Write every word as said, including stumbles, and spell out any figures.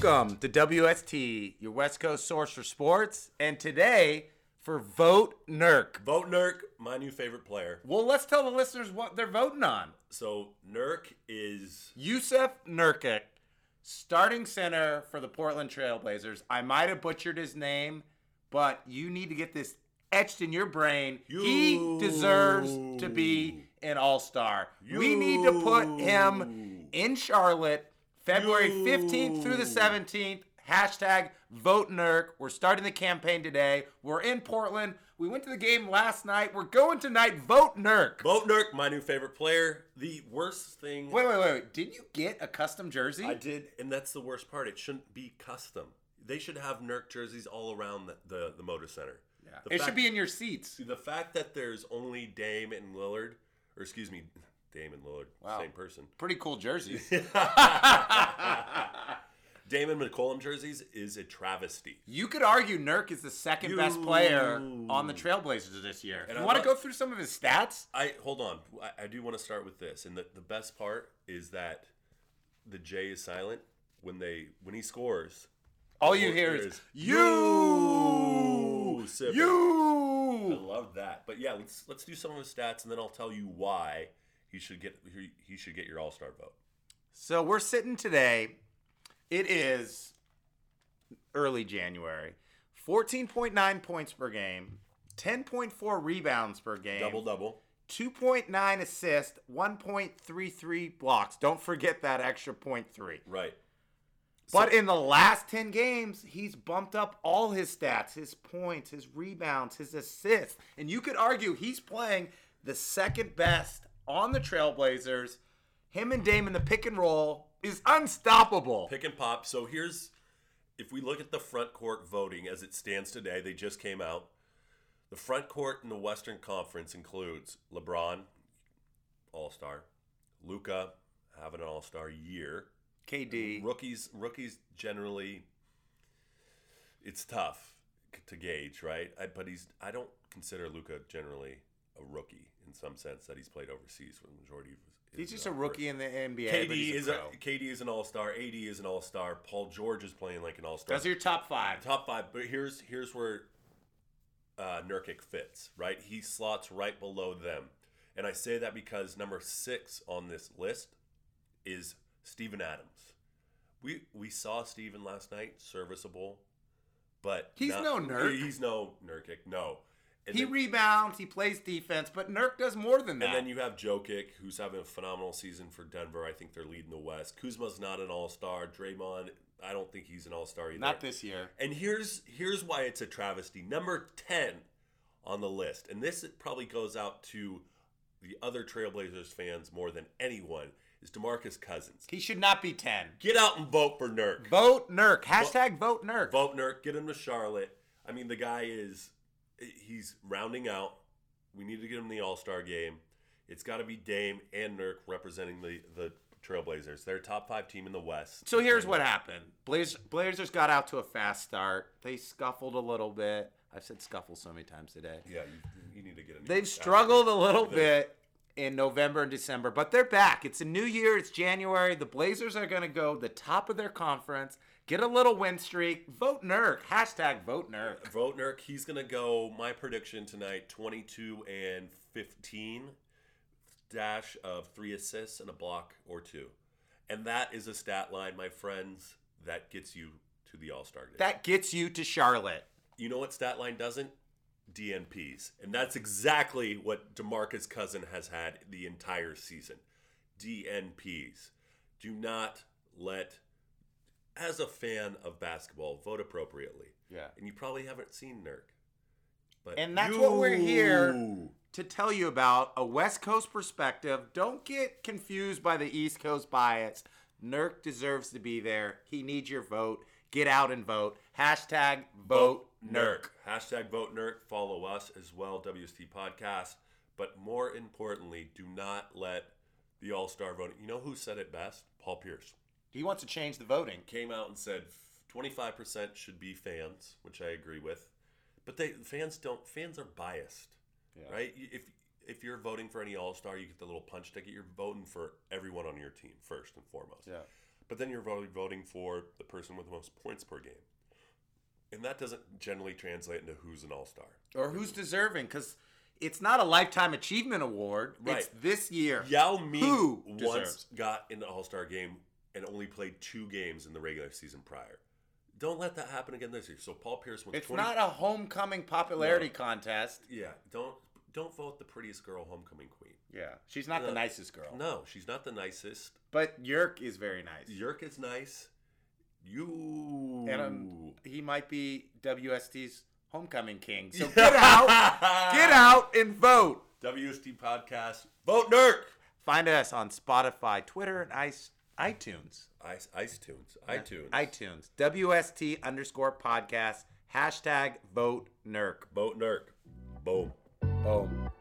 Welcome to W S T, your West Coast source for sports, and today for Vote Nurk. Vote Nurk, my new favorite player. Well, let's tell the listeners what they're voting on. So Nurk is Jusuf Nurkic, starting center for the Portland Trailblazers. I might have butchered his name, but you need to get this etched in your brain. You. He deserves to be an all-star. You. We need to put him in Charlotte February fifteenth through the seventeenth. Hashtag Vote Nurk. We're starting the campaign today. We're in Portland. We went to the game last night. We're going tonight. Vote Nurk. Vote Nurk, my new favorite player. The worst thing. Wait, wait, wait, wait. Didn't you get a custom jersey? I did, and that's the worst part. It shouldn't be custom. They should have Nurk jerseys all around the, the, the Moda Center. Yeah. The It fact- should be in your seats. The fact that there's only Dame and Lillard, or excuse me, Dame and Lillard, Wow. same person. Pretty cool jerseys. Damon McCollum jerseys is a travesty. You could argue Nurk is the second best You. player on the Trailblazers this year. And you I want to love- go through some of his stats? I hold on. I, I do want to start with this, and the, the best part is that the J is silent when they when he scores. All you Or- hear there is you, You sip it. I you. love that. But yeah, let's let's do some of his stats, and then I'll tell you why he should get he, he should get your All Star vote. So we're sitting today. It is early January. fourteen point nine points per game, ten point four rebounds per game, Double double. two point nine assists, one point three three blocks. Don't forget that extra point three. Right. But in the last ten games, he's bumped up all his stats, his points, his rebounds, his assists. And you could argue he's playing the second best on the Trailblazers. Him and Dame in the pick and roll is unstoppable. Pick and pop. So here's, if we look at the front court voting as it stands today, they just came out. The front court in the Western Conference includes LeBron, All-Star, Luka, having an All-Star year. K D. Rookies, rookies generally, it's tough to gauge, right? I, but he's, I don't consider Luka generally a rookie in some sense that he's played overseas for the majority of his. He's his just a career. rookie in the N B A. K but D he's is a a pro. K D is an all-star. A D is an all-star. Paul George is playing like an all-star. Those are your top five. Top five. But here's here's where uh, Nurkic fits. Right, he slots right below them, and I say that because number six on this list is Steven Adams. We we saw Steven last night, serviceable, but He's not- no Nurk. He's no Nurkic. No. And He then- rebounds, he plays defense, but Nurk does more than that. And then you have Jokic, who's having a phenomenal season for Denver. I think they're leading the West. Kuzma's not an all-star. Draymond, I don't think he's an all-star either. Not this year. And here's here's why it's a travesty. Number ten on the list, and this probably goes out to the other Trailblazers fans more than anyone, is DeMarcus Cousins. He should not be ten. Get out and vote for Nurk. Vote Nurk. Hashtag vote Nurk. Vote Nurk. Get him to Charlotte. I mean, the guy is, he's rounding out. We need to get him the All-Star game. It's got to be Dame and Nurk representing the, the Trailblazers. They're a top five team in the West. So here's what happened. Blaz- Blazers got out to a fast start. They scuffled a little bit. I've said scuffle so many times today. Yeah, you, you need to get a new They've struggled a little They- bit in November and December, but they're back. It's a new year. It's January. The Blazers are going to go the top of their conference, get a little win streak. Vote Nurk. Hashtag vote Nurk. Vote Nurk. He's going to go, my prediction tonight, twenty-two and fifteen, dash of three assists and a block or two. And that is a stat line, my friends, that gets you to the All-Star game. That gets you to Charlotte. You know what stat line doesn't? D N Ps. And that's exactly what DeMarcus Cousins has had the entire season. D N Ps. Do not let, as a fan of basketball, vote appropriately. Yeah. And you probably haven't seen Nurk. But And that's you- what we're here to tell you about, a West Coast perspective. Don't get confused by the East Coast bias. Nurk deserves to be there. He needs your vote. Get out and vote. Hashtag vote Nurk. Hashtag vote Nurk. Follow us as well, W S T Podcast. But more importantly, do not let the All-Star voting. You know who said it best? Paul Pierce. He wants to change the voting. Came out and said twenty-five percent should be fans, which I agree with. But they fans don't fans are biased. Yeah. Right? If if you're voting for any All-Star, you get the little punch ticket. You're voting for everyone on your team first and foremost. Yeah. but then you're voting voting for the person with the most points per game, and that doesn't generally translate into who's an all-star or who's deserving, because it's not a lifetime achievement award. Right. It's this year. Yao Ming Who once deserves? got in the all-star game and only played two games in the regular season prior. Don't let that happen again this year. So Paul Pierce wins. It's twenty not a homecoming popularity No. contest. Yeah, don't don't vote the prettiest girl homecoming queen. Yeah, she's not No. the nicest girl. No, she's not the nicest. But Yerk is very nice. Yerk is nice. You And um, he might be W S T's homecoming king. So get out, get out and vote. W S T podcast. Vote Nurk. Find us on Spotify, Twitter, and ice, iTunes. Ice, iTunes. iTunes. iTunes. W S T underscore podcast. Hashtag vote Nurk. Vote Nurk. Boom. Boom.